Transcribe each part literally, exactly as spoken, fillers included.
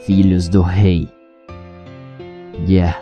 filhos do rei. Yeah.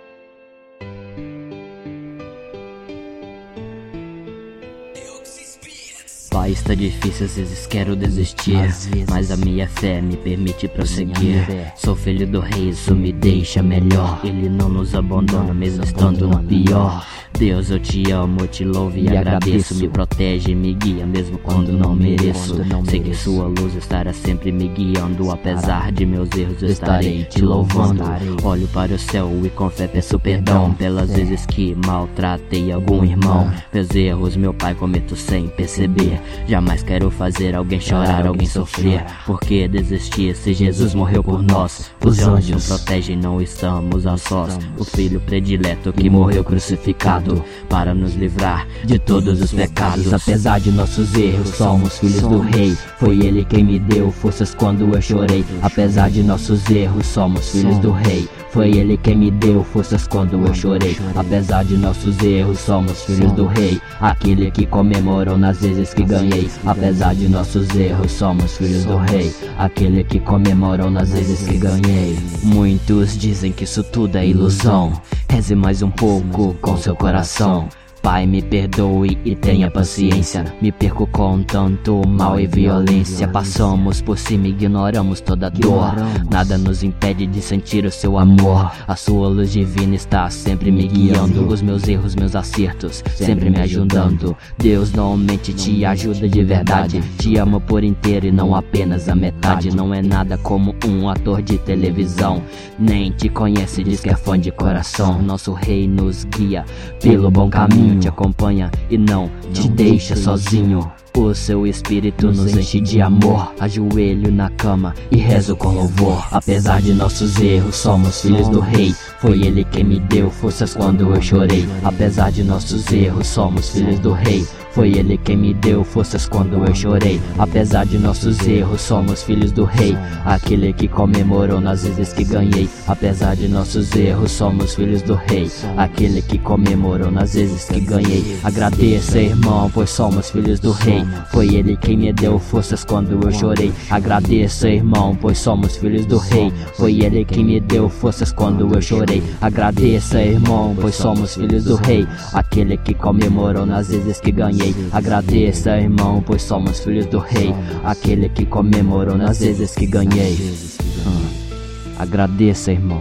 Pai, está difícil, às vezes quero desistir, mas a minha fé me permite prosseguir. Sou filho do rei, isso me deixa melhor. Ele não nos abandona, mesmo estando no pior. Deus, eu te amo, eu te louvo e agradeço. Me protege e me guia, mesmo quando não mereço. Sei que sua luz estará sempre me guiando. Apesar de meus erros, eu estarei te louvando. Olho para o céu e com fé peço perdão pelas vezes que maltratei algum irmão. Meus erros, meu pai, cometo sem perceber. Jamais quero fazer alguém chorar, alguém sofrer. Porque desistir se Jesus morreu por nós? Os anjos protegem, não estamos a sós. O filho predileto que morreu crucificado para nos livrar de todos os pecados. Apesar de nossos erros, somos filhos do rei. Foi ele quem me deu forças quando eu chorei. Apesar de nossos erros, somos filhos do rei. Foi ele quem me deu forças quando eu chorei. Apesar de nossos erros, somos filhos do rei. Aquele que comemorou nas vezes que ganhei. Apesar de nossos erros, somos filhos do rei. Aquele que comemorou nas vezes que ganhei. Muitos dizem que isso tudo é ilusão. Reze mais um pouco com seu coração. Pai, me perdoe e tenha paciência. Me perco com tanto mal e violência. Passamos por cima e ignoramos toda dor. Nada nos impede de sentir o seu amor. A sua luz divina está sempre me guiando. Os meus erros, meus acertos, sempre me ajudando. Deus normalmente te ajuda de verdade. Te amo por inteiro e não apenas a metade. Não é nada como um ator de televisão. Nem te conhece, diz que é fã de coração. Nosso rei nos guia pelo bom caminho. Te acompanha e não te deixa sozinho. O seu espírito nos enche de amor. Ajoelho na cama e rezo com louvor. Apesar de nossos erros, somos filhos do rei. Foi ele quem me deu forças quando eu chorei. Apesar de nossos erros, somos filhos do rei. Foi ele quem me deu forças quando eu chorei. Apesar de nossos erros, somos filhos do rei. Aquele que comemorou nas vezes que ganhei. Apesar de nossos erros, somos filhos do rei. Aquele que comemorou nas vezes que ganhei. Agradeça, irmão, pois somos filhos do rei. Foi ele quem me deu forças quando eu chorei. Agradeça, irmão, pois somos filhos do rei. Foi ele quem me deu forças quando eu chorei. Agradeça, irmão, pois somos filhos do rei. Aquele que comemorou nas vezes que ganhei. Agradeça, irmão, pois somos filhos do rei. Aquele que comemorou nas vezes que ganhei. hum. Agradeça, irmão,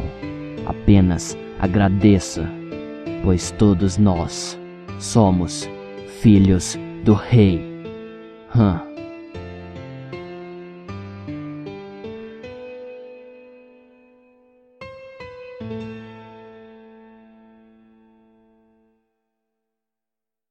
apenas agradeça, pois todos nós somos filhos do rei. hum.